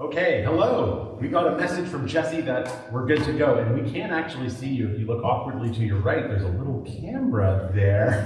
Okay, hello. We got a message from Jesse that we're good to go, and we can't actually see you. If you look awkwardly to your right, there's a little camera there.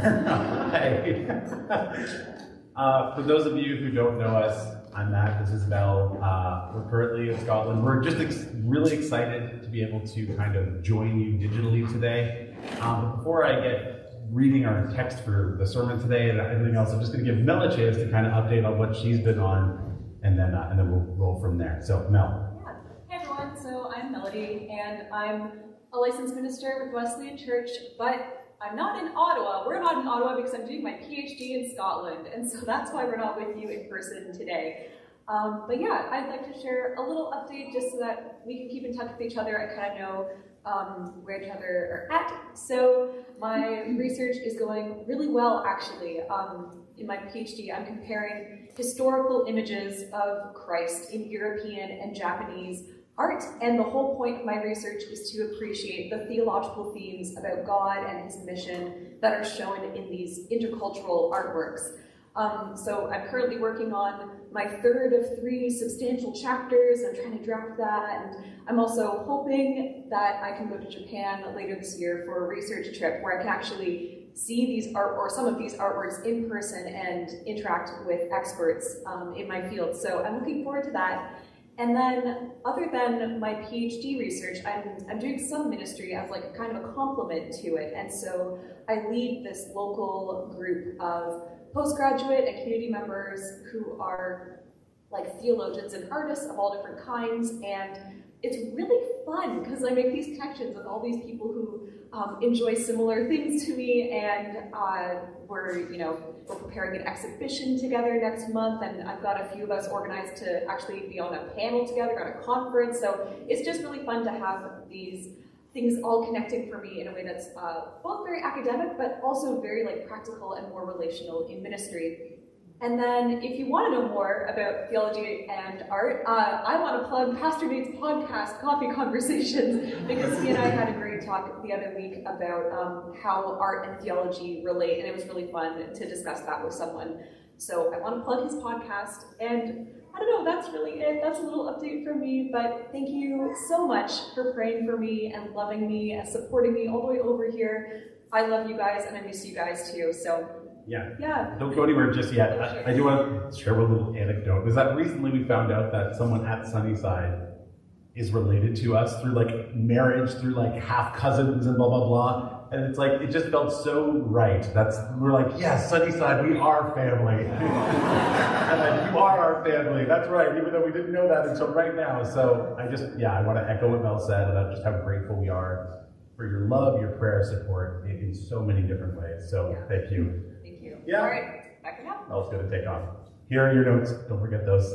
For those of you who don't know us, I'm Matt, this is Mel. We're currently in Scotland. We're just really excited to be able to kind of join you digitally today. But before I get reading our text for the sermon today and everything else, I'm just going to give Mel a chance to kind of update on what she's been on, and then we'll roll from there. So, Mel. Yeah. Hey everyone, so I'm Melody, and I'm a licensed minister with Wesleyan Church, but I'm not in Ottawa. We're not in Ottawa because I'm doing my PhD in Scotland, and so that's why we're not with you in person today. But yeah, I'd like to share a little update just so that we can keep in touch with each other and kind of know where each other are at. So my research is going really well, actually. In my PhD, I'm comparing historical images of Christ in European and Japanese art, and the whole point of my research is to appreciate the theological themes about God and his mission that are shown in these intercultural artworks. So I'm currently working on my third of 3 substantial chapters. I'm trying to draft that, and I'm also hoping that I can go to Japan later this year for a research trip where I can actually see these some of these artworks in person and interact with experts in my field. So I'm looking forward to that. And then, other than my PhD research, I'm doing some ministry as like kind of a complement to it. And so I lead this local group of postgraduate and community members who are like theologians and artists of all different kinds. And it's really fun because I make these connections with all these people who enjoy similar things to me, and we're preparing an exhibition together next month, and I've got a few of us organized to actually be on a panel together at a conference. So it's just really fun to have these things all connecting for me in a way that's both very academic, but also very like practical and more relational in ministry. And then if you want to know more about theology and art, I want to plug Pastor Nate's podcast, Coffee Conversations, because he and I had a great talk the other week about how art and theology relate, and it was really fun to discuss that with someone. So I want to plug his podcast, and I don't know, that's really it. That's a little update from me, but thank you so much for praying for me and loving me and supporting me all the way over here. I love you guys, and I miss you guys too, so yeah. Don't go anywhere just yet. I do want to share a little anecdote. Is that recently we found out that someone at Sunnyside is related to us through like marriage, through like half cousins and blah, blah, blah. And it's like, it just felt so right. We're like, yes, Sunnyside, we are family. And then you are our family. That's right, even though we didn't know that until right now. So I want to echo what Mel said about just how grateful we are for your love, your prayer, support in so many different ways. So thank you. Yeah. All right, back it up. Mel's going to take off. Here are your notes. Don't forget those.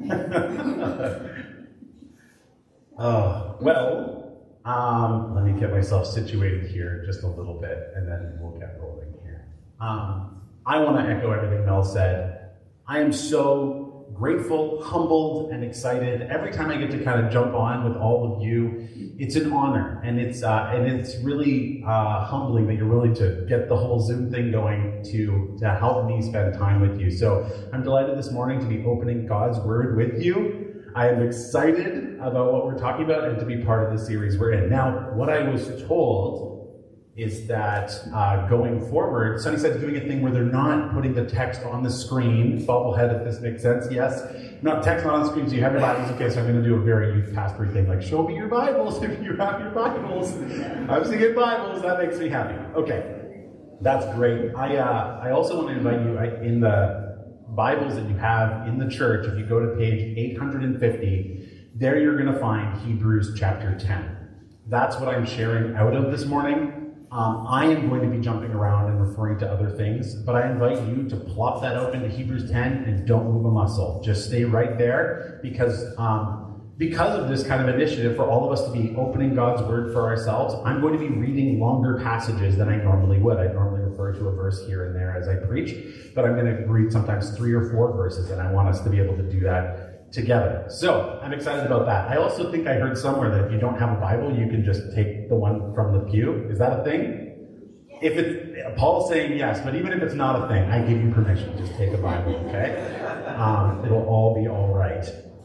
Let me get myself situated here just a little bit, and then we'll get rolling here. I want to echo everything Mel said. I am so grateful, humbled, and excited every time I get to kind of jump on with all of you. It's an honor, and it's really humbling that you're willing to get the whole Zoom thing going to help me spend time with you. So I'm delighted this morning to be opening God's Word with you. I am excited about what we're talking about and to be part of the series we're in. Now, what I was told is that going forward, Sunnyside's doing a thing where they're not putting the text on the screen. Bobblehead, if this makes sense, yes. Not text on the screen, so you have your Bibles. Okay, so I'm going to do a very youth pastory thing, like show me your Bibles if you have your Bibles. I'm seeing Bibles, that makes me happy. Okay, that's great. I also want to invite you in the Bibles that you have in the church, if you go to page 850, there you're going to find Hebrews chapter 10. That's what I'm sharing out of this morning. I am going to be jumping around and referring to other things, but I invite you to plop that open to Hebrews 10 and don't move a muscle. Just stay right there because of this kind of initiative for all of us to be opening God's Word for ourselves. I'm going to be reading longer passages than I normally would. I normally refer to a verse here and there as I preach, but I'm going to read sometimes 3 or 4 verses, and I want us to be able to do that together. So I'm excited about that. I also think I heard somewhere that if you don't have a Bible, you can just take the one from the pew. Is that a thing? If it's Paul's saying yes, but even if it's not a thing, I give you permission. Just take a Bible, okay? It'll all be all right.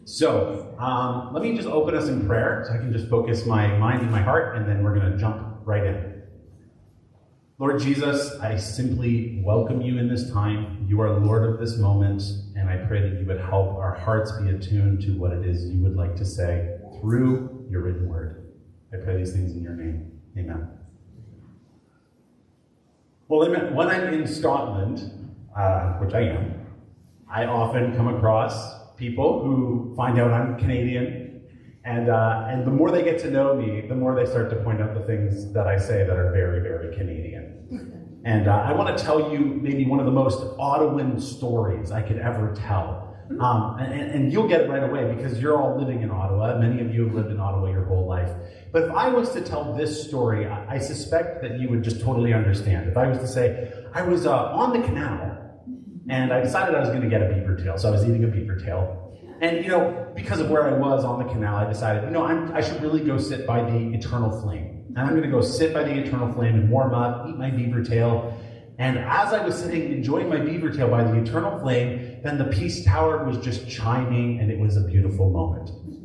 So let me just open us in prayer so I can just focus my mind and my heart, and then we're going to jump right in. Lord Jesus, I simply welcome you in this time. You are Lord of this moment, and I pray that you would help our hearts be attuned to what it is you would like to say through your written word. I pray these things in your name. Amen. Well, when I'm in Scotland, which I am, I often come across people who find out I'm Canadian, and the more they get to know me, the more they start to point out the things that I say that are very, very Canadian. And I want to tell you maybe one of the most Ottawan stories I could ever tell. And you'll get it right away because you're all living in Ottawa. Many of you have lived in Ottawa your whole life. But if I was to tell this story, I suspect that you would just totally understand. If I was to say, I was on the canal, and I decided I was going to get a beaver tail, so I was eating a beaver tail. And, because of where I was on the canal, I decided, I should really go sit by the eternal flame. And I'm going to go sit by the eternal flame and warm up, eat my beaver tail. And as I was sitting, enjoying my beaver tail by the eternal flame, then the Peace Tower was just chiming, and it was a beautiful moment.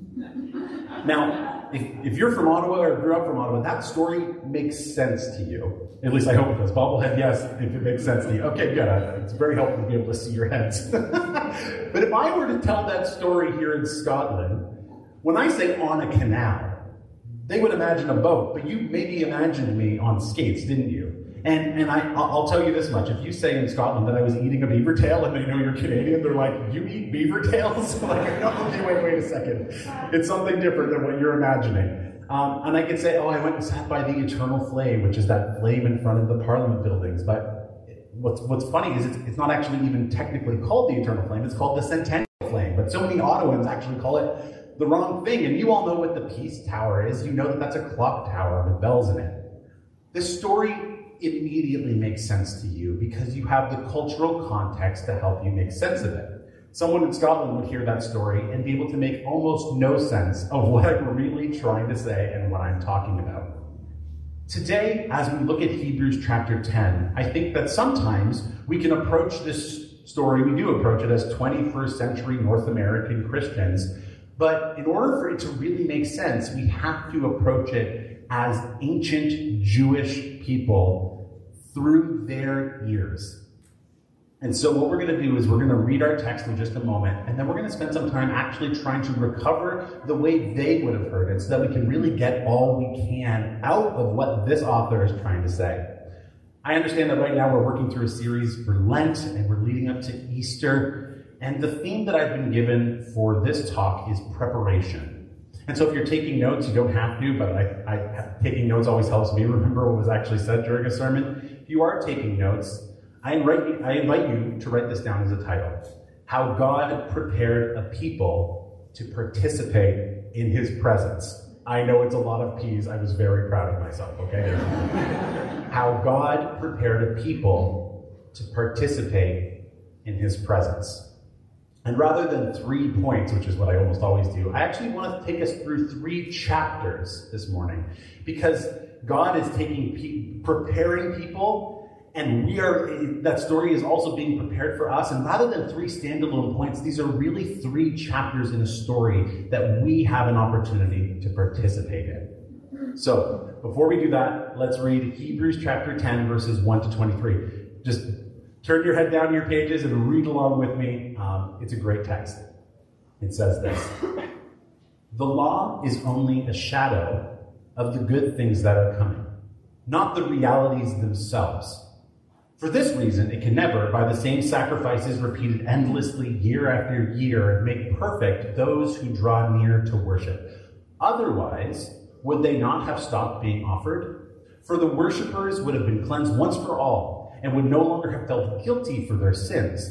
Now, if you're from Ottawa or grew up from Ottawa, that story makes sense to you. At least I hope it does. Bobblehead, yes, if it makes sense to you. Okay, good. It's very helpful to be able to see your heads. But if I were to tell that story here in Scotland, when I say on a canal, they would imagine a boat, but you maybe imagined me on skates, didn't you? And I'll tell you this much. If you say in Scotland that I was eating a beaver tail and they know you're Canadian, they're like, you eat beaver tails? Like, no, okay, wait a second. It's something different than what you're imagining. And I could say, I went and sat by the eternal flame, which is that flame in front of the Parliament buildings. But what's funny is it's not actually even technically called the eternal flame. It's called the Centennial Flame. But so many Ottawans actually call it the wrong thing. And you all know what the Peace Tower is. You know that that's a clock tower with bells in it. This story immediately makes sense to you because you have the cultural context to help you make sense of it. Someone in Scotland would hear that story and be able to make almost no sense of what I'm really trying to say and what I'm talking about. Today, as we look at Hebrews chapter 10, I think that sometimes we can approach this story, we do approach it as 21st century North American Christians, but in order for it to really make sense, we have to approach it as ancient Jewish people through their ears. And so what we're going to do is we're going to read our text in just a moment, and then we're going to spend some time actually trying to recover the way they would have heard it so that we can really get all we can out of what this author is trying to say. I understand that right now we're working through a series for Lent, and we're leading up to Easter, and the theme that I've been given for this talk is preparation. And so if you're taking notes, you don't have to, but taking notes always helps me remember what was actually said during a sermon. If you are taking notes, I invite you to write this down as a title. How God Prepared a People to Participate in His Presence. I know it's a lot of P's. I was very proud of myself, okay? How God prepared a people to participate in His presence. And rather than 3 points, which is what I almost always do, I actually want to take us through 3 chapters this morning. Because God is preparing people, and that story is also being prepared for us. And rather than 3 standalone points, these are really 3 chapters in a story that we have an opportunity to participate in. So, before we do that, let's read Hebrews chapter 10, verses 1 to 23. Just turn your head down to your pages and read along with me. It's a great text. It says this: The law is only a shadow of the good things that are coming, not the realities themselves. For this reason, it can never, by the same sacrifices repeated endlessly year after year, make perfect those who draw near to worship. Otherwise, would they not have stopped being offered? For the worshippers would have been cleansed once for all, and would no longer have felt guilty for their sins.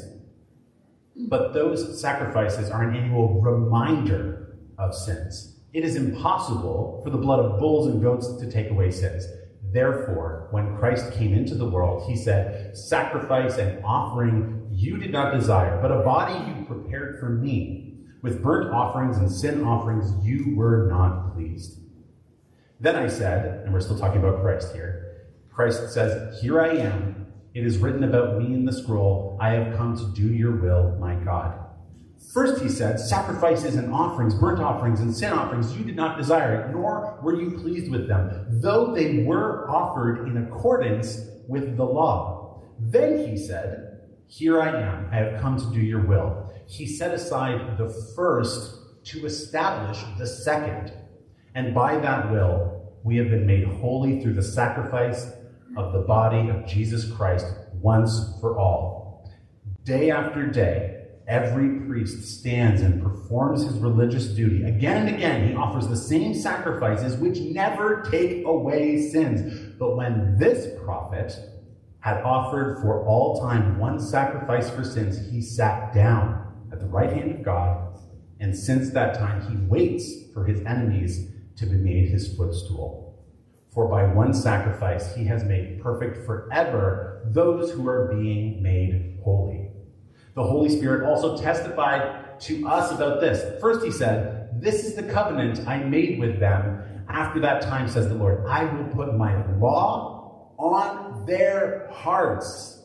But those sacrifices are an annual reminder of sins. It is impossible for the blood of bulls and goats to take away sins. Therefore, when Christ came into the world, he said, "Sacrifice and offering you did not desire, but a body you prepared for me. With burnt offerings and sin offerings you were not pleased." Then I said, and we're still talking about Christ here, Christ says, "Here I am. It is written about me in the scroll, I have come to do your will, my God." First, he said, sacrifices and offerings, burnt offerings and sin offerings, you did not desire, nor were you pleased with them, though they were offered in accordance with the law. Then he said, here I am, I have come to do your will. He set aside the first to establish the second. And by that will, we have been made holy through the sacrifice of the body of Jesus Christ once for all. Day after day, every priest stands and performs his religious duty. Again and again, he offers the same sacrifices which never take away sins. But when this prophet had offered for all time one sacrifice for sins, he sat down at the right hand of God, and since that time he waits for his enemies to be made his footstool. For by one sacrifice he has made perfect forever those who are being made holy. The Holy Spirit also testified to us about this. First he said, this is the covenant I made with them. After that time, says the Lord, I will put my law on their hearts,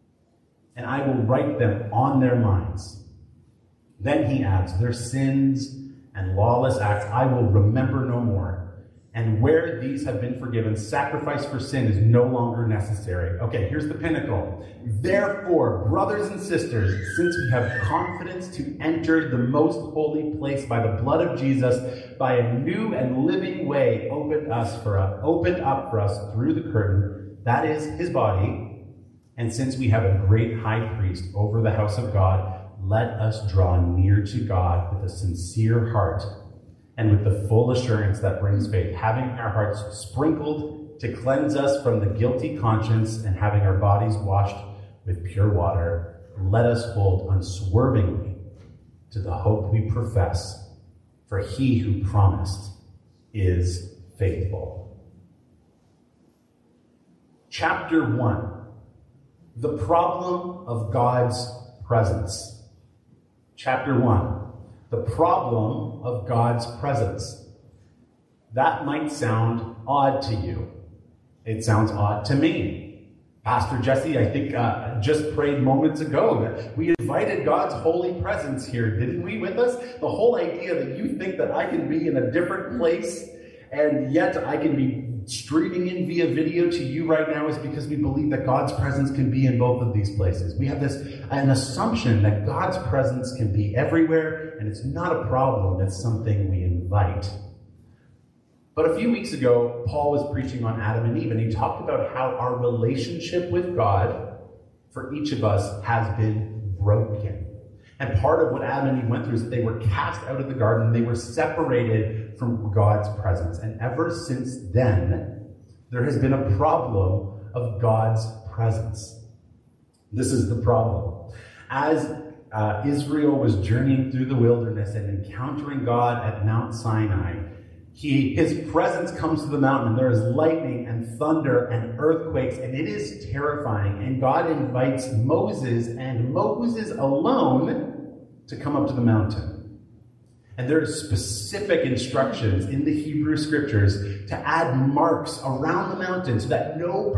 and I will write them on their minds. Then he adds, their sins and lawless acts I will remember no more. And where these have been forgiven, sacrifice for sin is no longer necessary. Okay, here's the pinnacle. Therefore, brothers and sisters, since we have confidence to enter the most holy place by the blood of Jesus, by a new and living way opened up for us through the curtain, that is his body, and since we have a great high priest over the house of God, let us draw near to God with a sincere heart and with the full assurance that brings faith, having our hearts sprinkled to cleanse us from the guilty conscience and having our bodies washed with pure water. Let us hold unswervingly to the hope we profess, for he who promised is faithful. Chapter 1, the problem of God's presence. Chapter 1, the problem of God's presence. That might sound odd to you. It sounds odd to me. Pastor Jesse, I think, just prayed moments ago that we invited God's holy presence here, didn't we, with us? The whole idea that you think that I can be in a different place and yet I can be streaming in via video to you right now is because we believe that God's presence can be in both of these places. We have an assumption that God's presence can be everywhere, and it's not a problem, it's something we invite. But a few weeks ago, Paul was preaching on Adam and Eve, and he talked about how our relationship with God, for each of us, has been broken. And part of what Adam and Eve went through is that they were cast out of the garden. They were separated from God's presence. And ever since then, there has been a problem of God's presence. This is the problem. As Israel was journeying through the wilderness and encountering God at Mount Sinai, his presence comes to the mountain, and there is lightning and thunder and earthquakes, and it is terrifying. And God invites Moses, and Moses alone, to come up to the mountain. And there are specific instructions in the Hebrew scriptures to add marks around the mountain so that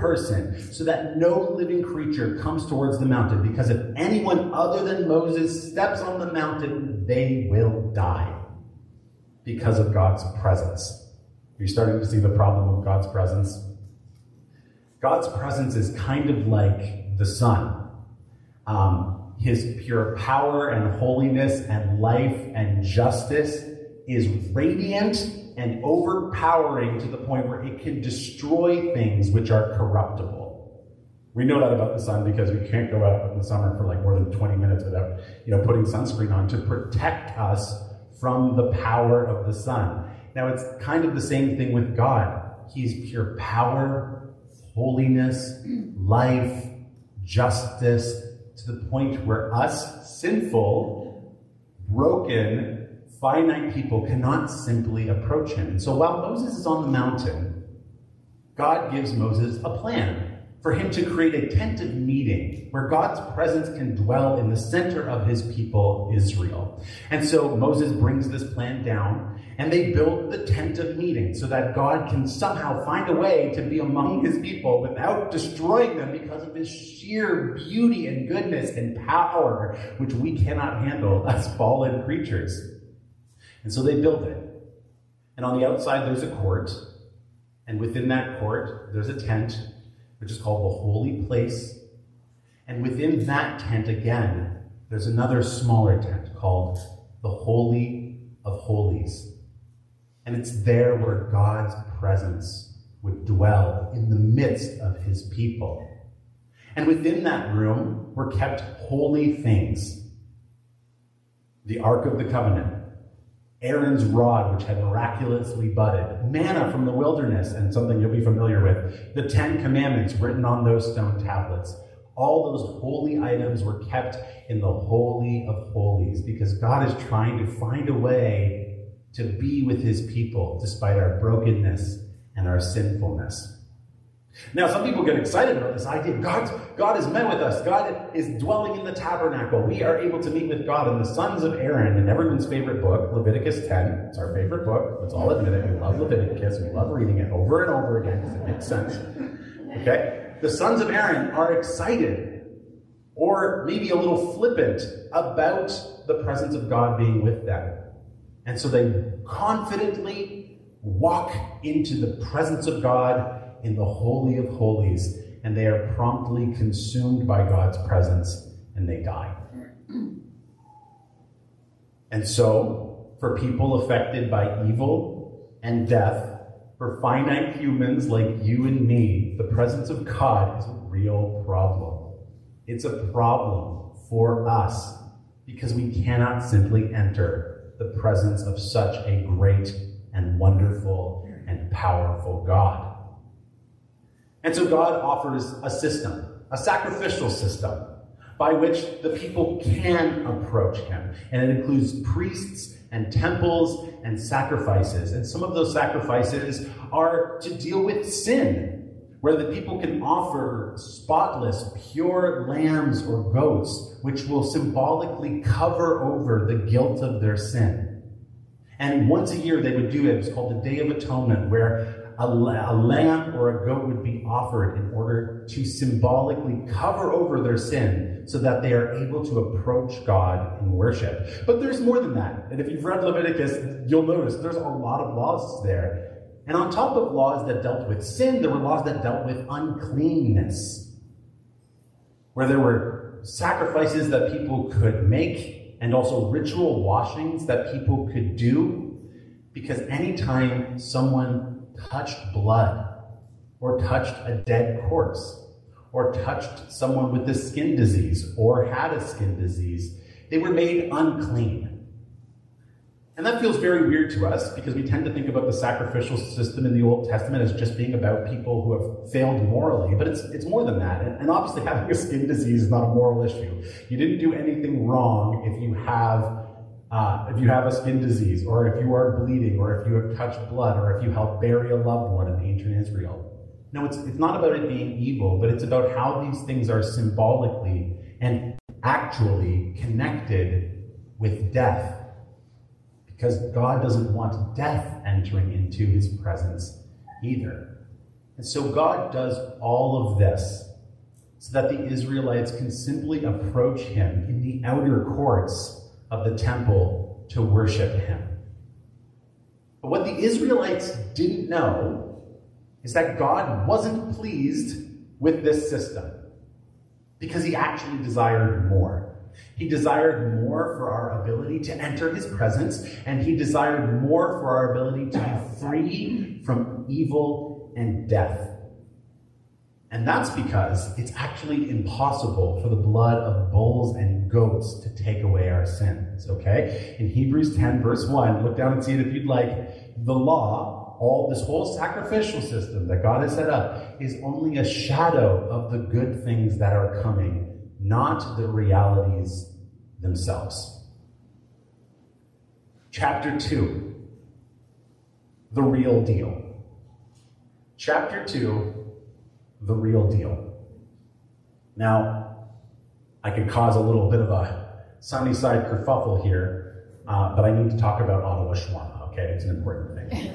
no living creature comes towards the mountain. Because if anyone other than Moses steps on the mountain, they will die because of God's presence. You're starting to see the problem of God's presence. God's presence is kind of like the sun. His pure power and holiness and life and justice is radiant and overpowering to the point where it can destroy things which are corruptible. We know that about the sun because we can't go out in the summer for like more than 20 minutes without, putting sunscreen on to protect us from the power of the sun. Now, it's kind of the same thing with God. He's pure power, holiness, life, justice, to the point where us sinful, broken, finite people cannot simply approach him. And so while Moses is on the mountain, God gives Moses a plan. for him to create a tent of meeting where God's presence can dwell in the center of his people, Israel. And so Moses brings this plan down, and they build the tent of meeting so that God can somehow find a way to be among his people without destroying them because of his sheer beauty and goodness and power, which we cannot handle as fallen creatures. And so they build it. And on the outside, there's a court. And within that court, there's a tent, which is called the Holy Place. And within that tent, again, there's another smaller tent called the Holy of Holies. And it's there where God's presence would dwell in the midst of his people. And within that room were kept holy things. The Ark of the Covenant, Aaron's rod, which had miraculously budded, manna from the wilderness, and something you'll be familiar with, the 10 Commandments written on those stone tablets. All those holy items were kept in the Holy of Holies because God is trying to find a way to be with his people despite our brokenness and our sinfulness. Now, some people get excited about this idea. God has met with us. God is dwelling in the tabernacle. We are able to meet with God. And the sons of Aaron, in everyone's favorite book, Leviticus 10, it's our favorite book. Let's all admit it. We love Leviticus. We love reading it over and over again because it makes sense. Okay? The sons of Aaron are excited or maybe a little flippant about the presence of God being with them. And so they confidently walk into the presence of God in the Holy of Holies, and they are promptly consumed by God's presence, and they die. And so, for people affected by evil and death, for finite humans like you and me, the presence of God is a real problem. It's a problem for us, because we cannot simply enter the presence of such a great and wonderful and powerful God. And so God offers a system, a sacrificial system, by which the people can approach him. And it includes priests and temples and sacrifices. And some of those sacrifices are to deal with sin, where the people can offer spotless, pure lambs or goats, which will symbolically cover over the guilt of their sin. And once a year they would do it. It's called the Day of Atonement, where a lamb or a goat would be offered in order to symbolically cover over their sin so that they are able to approach God in worship. But there's more than that. And if you've read Leviticus, you'll notice there's a lot of laws there. And on top of laws that dealt with sin, there were laws that dealt with uncleanness, where there were sacrifices that people could make and also ritual washings that people could do, because anytime someone touched blood, or touched a dead corpse, or touched someone with a skin disease, or had a skin disease, they were made unclean. And that feels very weird to us, because we tend to think about the sacrificial system in the Old Testament as just being about people who have failed morally, but it's more than that. And obviously having a skin disease is not a moral issue. You didn't do anything wrong if you have a skin disease, or if you are bleeding, or if you have touched blood, or if you helped bury a loved one in ancient Israel. No, it's not about it being evil, but it's about how these things are symbolically and actually connected with death. Because God doesn't want death entering into his presence either. And so God does all of this so that the Israelites can simply approach him in the outer courts of the temple to worship him. But what the Israelites didn't know is that God wasn't pleased with this system, because he actually desired more. He desired more for our ability to enter his presence, and he desired more for our ability to be free from evil and death. And that's because it's actually impossible for the blood of bulls and goats to take away our sins, okay? In Hebrews 10, verse 1, look down and see it if you'd like. The law, this whole sacrificial system that God has set up, is only a shadow of the good things that are coming, not the realities themselves. Chapter 2, the real deal. Chapter 2, the real deal. Now, I could cause a little bit of a sunny side kerfuffle here, but I need to talk about Ottawa shawarma, okay? It's an important thing.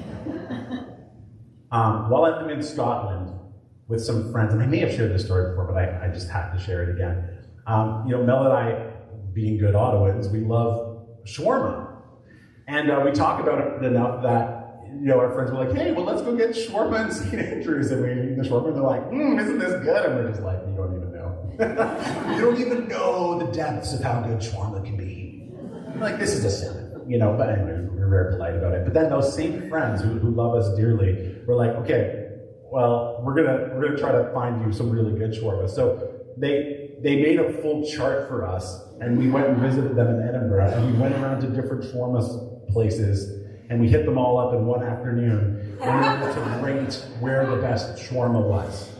While I'm in Scotland with some friends, and I may have shared this story before, but I just have to share it again. Mel and I, being good Ottawans, we love shawarma. And we talk about it enough that, our friends were like, hey, well, let's go get shawarma in St. Andrews. And we eat the shawarma, and they're like, isn't this good? And we're just like, you don't even know. You don't even know the depths of how good shawarma can be. Like, this is a sin, but anyway, we're very polite about it. But then those same friends who love us dearly were like, okay, well, we're gonna try to find you some really good shawarma. So they made a full chart for us, and we went and visited them in Edinburgh, and we went around to different shawarma places, and we hit them all up in one afternoon in order to rate where the best shawarma was.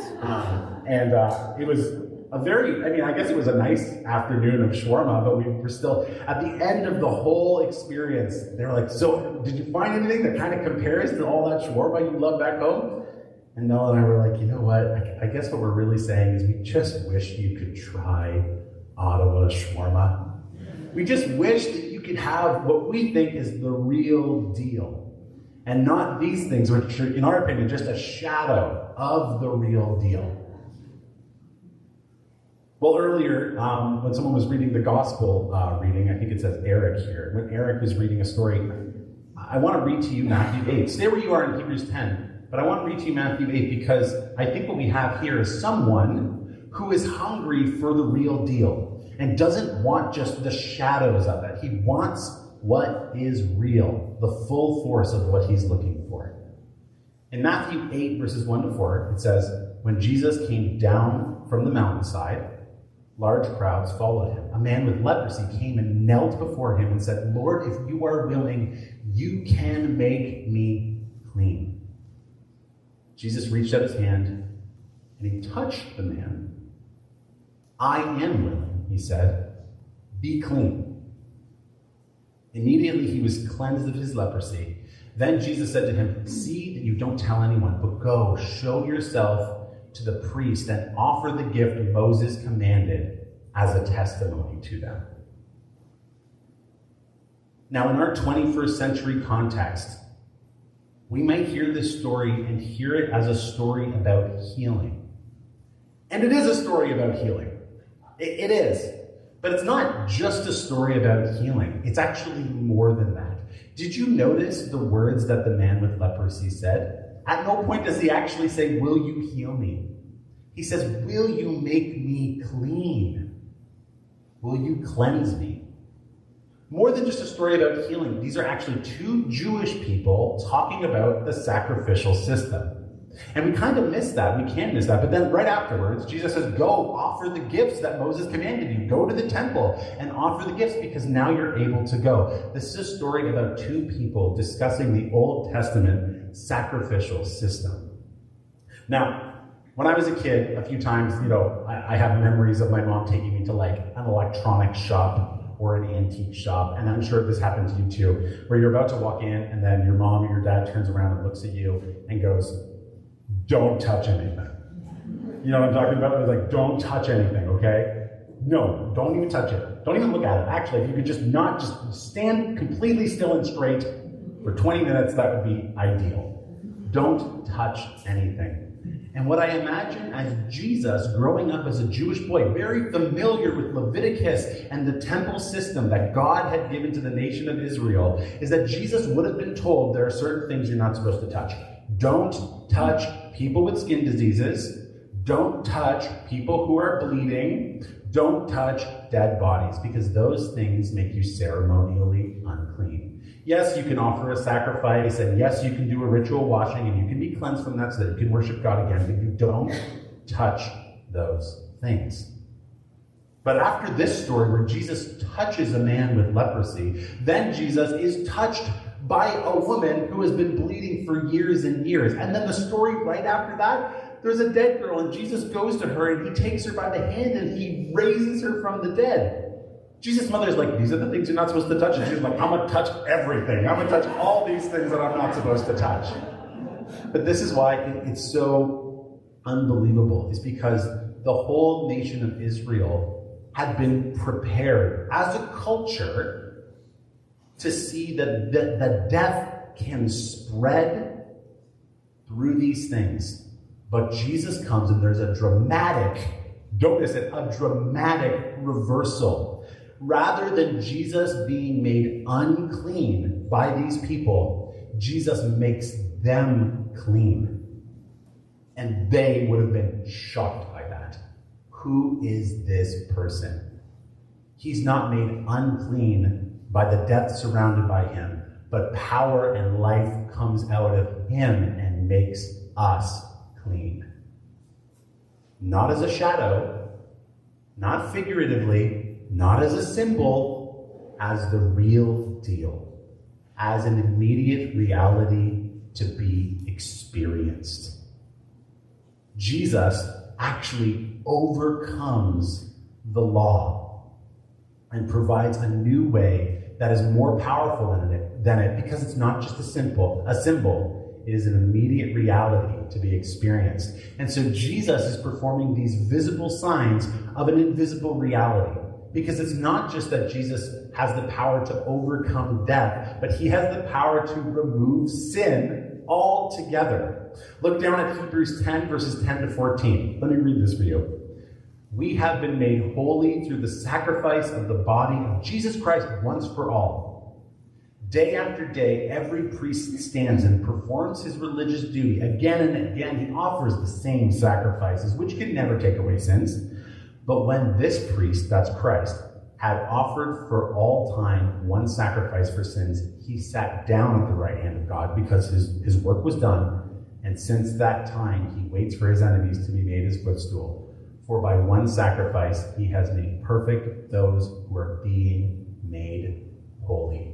It was I guess it was a nice afternoon of shawarma, but we were still, at the end of the whole experience, they were like, so did you find anything that kind of compares to all that shawarma you love back home? And Mel and I were like, you know what, I guess what we're really saying is we just wish you could try Ottawa shawarma. We just wish that you could have what we think is the real deal, and not these things, which are, in our opinion, just a shadow of the real deal. Well, earlier, when someone was reading the gospel reading, I think it says Eric here, when Eric was reading a story, I want to read to you Matthew 8. Stay where you are in Hebrews 10, but I want to read to you Matthew 8 because I think what we have here is someone who is hungry for the real deal and doesn't want just the shadows of it. He wants what is real, the full force of what he's looking for. In Matthew 8, verses 1 to 4, it says, when Jesus came down from the mountainside, large crowds followed him. A man with leprosy came and knelt before him and said, Lord, if you are willing, you can make me clean. Jesus reached out his hand and he touched the man. I am willing, he said, be clean. Immediately he was cleansed of his leprosy. Then Jesus said to him, see that you don't tell anyone, but go, show yourself to the priest and offer the gift Moses commanded as a testimony to them. Now, in our 21st century context, we might hear this story and hear it as a story about healing. And it is a story about healing. It is. But it's not just a story about healing. It's actually more than that. Did you notice the words that the man with leprosy said? At no point does he actually say, will you heal me? He says, will you make me clean? Will you cleanse me? More than just a story about healing, these are actually two Jewish people talking about the sacrificial system. And we kind of miss that. We can miss that. But then right afterwards, Jesus says, go offer the gifts that Moses commanded you. Go to the temple and offer the gifts because now you're able to go. This is a story about two people discussing the Old Testament sacrificial system. Now, when I was a kid, a few times, I have memories of my mom taking me to like an electronics shop or an antique shop, and I'm sure this happened to you too, where you're about to walk in and then your mom or your dad turns around and looks at you and goes, don't touch anything. You know what I'm talking about? It's like, don't touch anything, okay? No, don't even touch it. Don't even look at it. Actually, if you could just stand completely still and straight for 20 minutes, that would be ideal. Don't touch anything. And what I imagine as Jesus, growing up as a Jewish boy, very familiar with Leviticus and the temple system that God had given to the nation of Israel, is that Jesus would have been told there are certain things you're not supposed to touch. Don't touch people with skin diseases. Don't touch people who are bleeding. Don't touch dead bodies, because those things make you ceremonially unclean. Yes, you can offer a sacrifice, and yes, you can do a ritual washing, and you can be cleansed from that so that you can worship God again, but you don't touch those things. But after this story where Jesus touches a man with leprosy, then Jesus is touched by a woman who has been bleeding for years and years. And then the story right after that, there's a dead girl, and Jesus goes to her, and he takes her by the hand, and he raises her from the dead. Jesus' mother is like, these are the things you're not supposed to touch. And she's like, I'm going to touch everything. I'm going to touch all these things that I'm not supposed to touch. But this is why it's so unbelievable. It's because the whole nation of Israel had been prepared as a culture to see that death can spread through these things. But Jesus comes and there's a dramatic, notice it, a dramatic reversal. Rather than Jesus being made unclean by these people, Jesus makes them clean. And they would have been shocked by that. Who is this person? He's not made unclean by the death surrounded by him, but power and life comes out of him and makes us clean. Not as a shadow, not figuratively, not as a symbol, as the real deal, as an immediate reality to be experienced. Jesus actually overcomes the law and provides a new way that is more powerful than it because it's not just a symbol. It is an immediate reality to be experienced. And so Jesus is performing these visible signs of an invisible reality, because it's not just that Jesus has the power to overcome death, but he has the power to remove sin altogether. Look down at Hebrews 10, verses 10 to 14. Let me read this for you. We have been made holy through the sacrifice of the body of Jesus Christ once for all. Day after day, every priest stands and performs his religious duty. Again and again, he offers the same sacrifices, which can never take away sins. But when this priest, that's Christ, had offered for all time one sacrifice for sins, he sat down at the right hand of God because his work was done. And since that time, he waits for his enemies to be made his footstool. For by one sacrifice, he has made perfect those who are being made holy.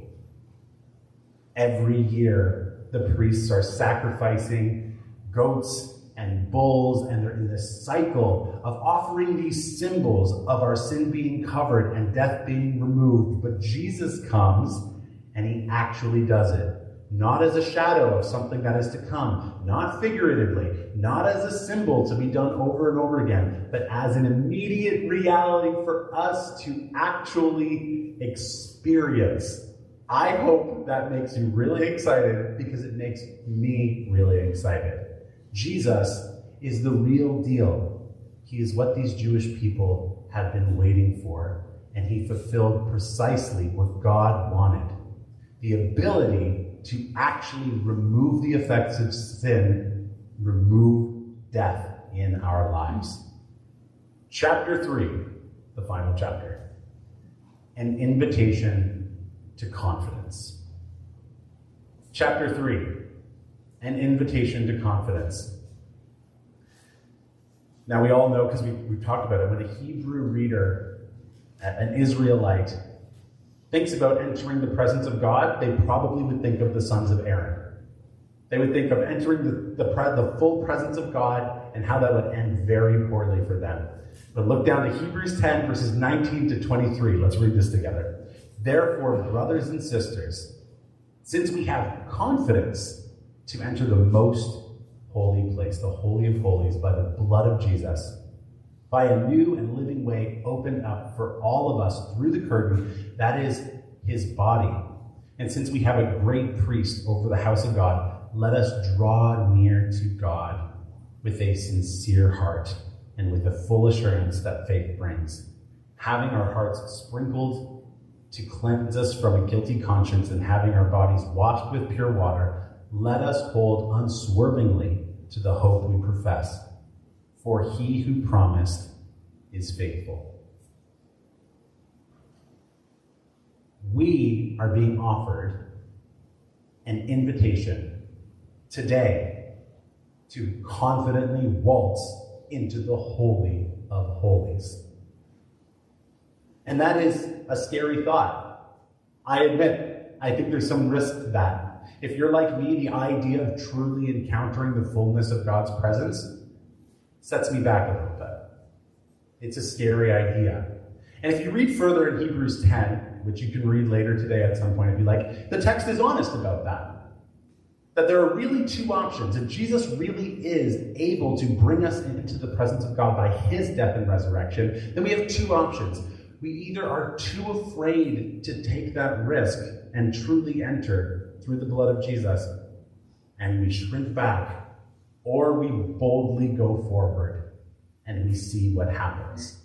Every year, the priests are sacrificing goats and bulls, and they're in this cycle of offering these symbols of our sin being covered and death being removed. But Jesus comes, and he actually does it. Not as a shadow of something that is to come, not figuratively, not as a symbol to be done over and over again, but as an immediate reality for us to actually experience. I hope that makes you really excited, because it makes me really excited. Jesus is the real deal. He is what these Jewish people had been waiting for, and he fulfilled precisely what God wanted. The ability to actually remove the effects of sin, remove death in our lives. Chapter 3, the final chapter. An invitation to confidence. Chapter 3, an invitation to confidence. Now we all know, because we've talked about it, when a Hebrew reader, an Israelite, thinks about entering the presence of God, they probably would think of the sons of Aaron. They would think of entering the full presence of God and how that would end very poorly for them. But look down to Hebrews 10, verses 19 to 23. Let's read this together. Therefore, brothers and sisters, since we have confidence to enter the most holy place, the Holy of Holies, by the blood of Jesus, by a new and living way opened up for all of us through the curtain, that is his body. And since we have a great priest over the house of God, let us draw near to God with a sincere heart and with the full assurance that faith brings, having our hearts sprinkled to cleanse us from a guilty conscience, and having our bodies washed with pure water, let us hold unswervingly to the hope we profess. For he who promised is faithful. We are being offered an invitation today to confidently waltz into the Holy of Holies. And that is a scary thought. I admit, I think there's some risk to that. If you're like me, the idea of truly encountering the fullness of God's presence sets me back a little bit. It's a scary idea. And if you read further in Hebrews 10, which you can read later today at some point if you like, the text is honest about that. that there are really two options. If Jesus really is able to bring us into the presence of God by his death and resurrection, then we have two options. We either are too afraid to take that risk and truly enter through the blood of Jesus, and we shrink back, or we boldly go forward and we see what happens.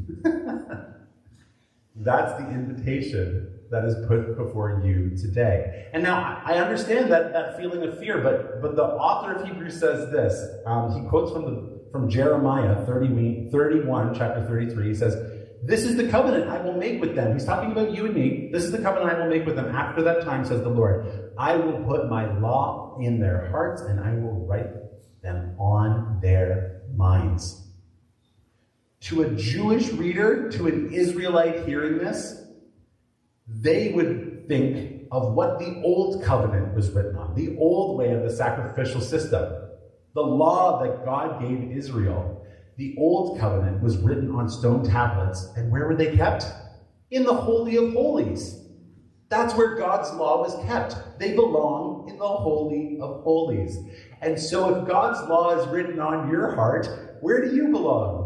That's the invitation that is put before you today. And now, I understand that feeling of fear, but the author of Hebrews says this. He quotes from Jeremiah 31, chapter 33. He says, "This is the covenant I will make with them." He's talking about you and me. "This is the covenant I will make with them after that time, says the Lord. I will put my law in their hearts, and I will write them on their minds." To a Jewish reader, to an Israelite hearing this, they would think of what the old covenant was written on, the old way of the sacrificial system, the law that God gave Israel. The old covenant was written on stone tablets, and where were they kept? In the Holy of Holies. That's where God's law was kept. They belong in the Holy of Holies. And so if God's law is written on your heart, where do you belong?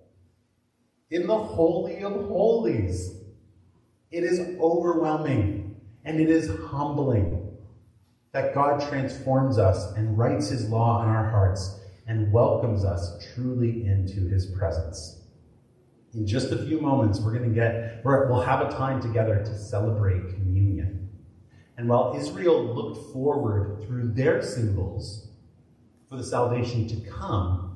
In the Holy of Holies. It is overwhelming and it is humbling that God transforms us and writes his law in our hearts and welcomes us truly into his presence. In just a few moments, we'll have a time together to celebrate communion. And while Israel looked forward through their symbols for the salvation to come,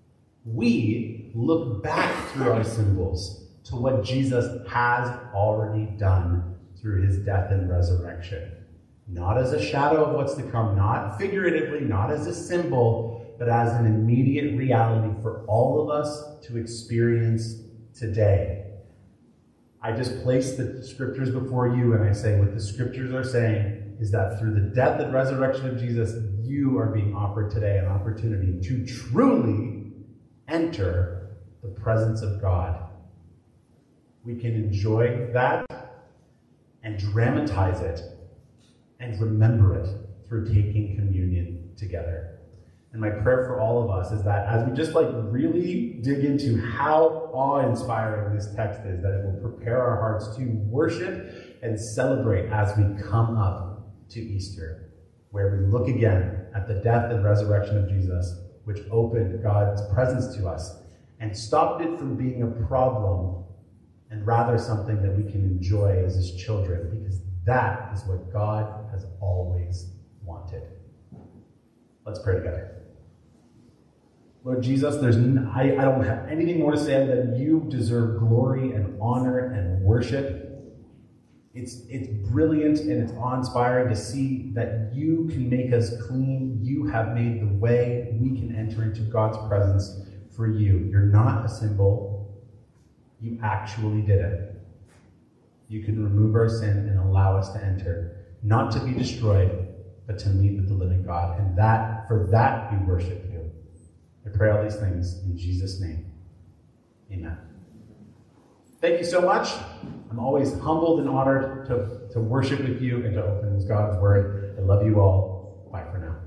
we look back through our symbols to what Jesus has already done through his death and resurrection. Not as a shadow of what's to come, not figuratively, not as a symbol, but as an immediate reality for all of us to experience today. I just place the scriptures before you and I say what the scriptures are saying is that through the death and resurrection of Jesus, you are being offered today an opportunity to truly enter the presence of God. We can enjoy that and dramatize it and remember it through taking communion together. And my prayer for all of us is that as we just really dig into how awe-inspiring this text is, that it will prepare our hearts to worship and celebrate as we come up to Easter, where we look again at the death and resurrection of Jesus, which opened God's presence to us and stopped it from being a problem and rather something that we can enjoy as his children, because that is what God has always wanted. Let's pray together. Lord Jesus, I don't have anything more to say than you deserve glory and honor and worship. It's brilliant and it's awe-inspiring to see that you can make us clean. You have made the way we can enter into God's presence for you. You're not a symbol. You actually did it. You can remove our sin and allow us to enter, not to be destroyed, but to meet with the living God. And for that we worship you. I pray all these things in Jesus' name. Amen. Thank you so much. I'm always humbled and honored to worship with you and to open God's word. I love you all. Bye for now.